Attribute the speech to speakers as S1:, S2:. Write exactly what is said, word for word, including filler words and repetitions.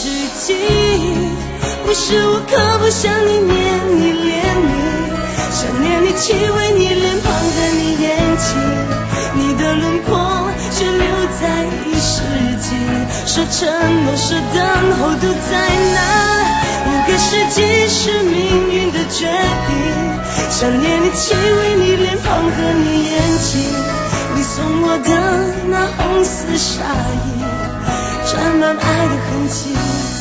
S1: 世纪，无时无刻不想你念你恋你，想念你气味你脸庞和你眼睛，你的轮廓却留在一世纪，说承诺说等候都在那五个世纪是命运的决定，想念你气味你脸庞和你眼睛，你送我的那红丝纱衣沾满爱的痕迹。